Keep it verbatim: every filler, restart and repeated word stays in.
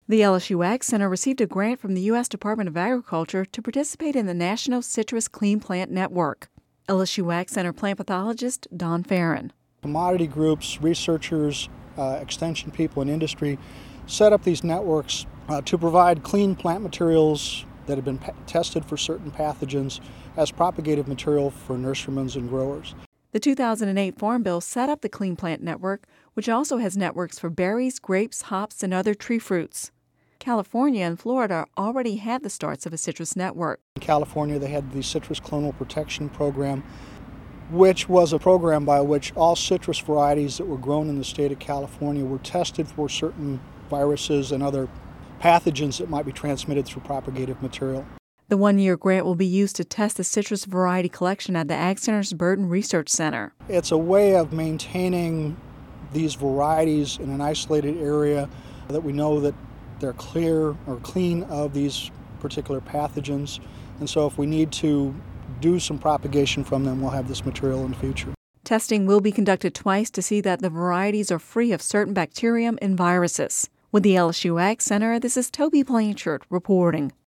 The L S U Ag Center received a grant from the U S Department of Agriculture to participate in the National Citrus Clean Plant Network. L S U Ag Center plant pathologist Don Farron. Commodity groups, researchers, uh, extension people, and industry set up these networks uh, to provide clean plant materials that have been pa- tested for certain pathogens as propagative material for nurserymen and growers. The two thousand eight Farm Bill set up the Clean Plant Network, which also has networks for berries, grapes, hops, and other tree fruits. California and Florida already had the starts of a citrus network. In California, they had the Citrus Clonal Protection Program, which was a program by which all citrus varieties that were grown in the state of California were tested for certain viruses and other pathogens that might be transmitted through propagative material. The one-year grant will be used to test the citrus variety collection at the Ag Center's Burton Research Center. It's a way of maintaining these varieties in an isolated area that we know that they're clear or clean of these particular pathogens. And so if we need to do some propagation from them, we'll have this material in the future. Testing will be conducted twice to see that the varieties are free of certain bacterium and viruses. With the L S U Ag Center, this is Toby Blanchard reporting.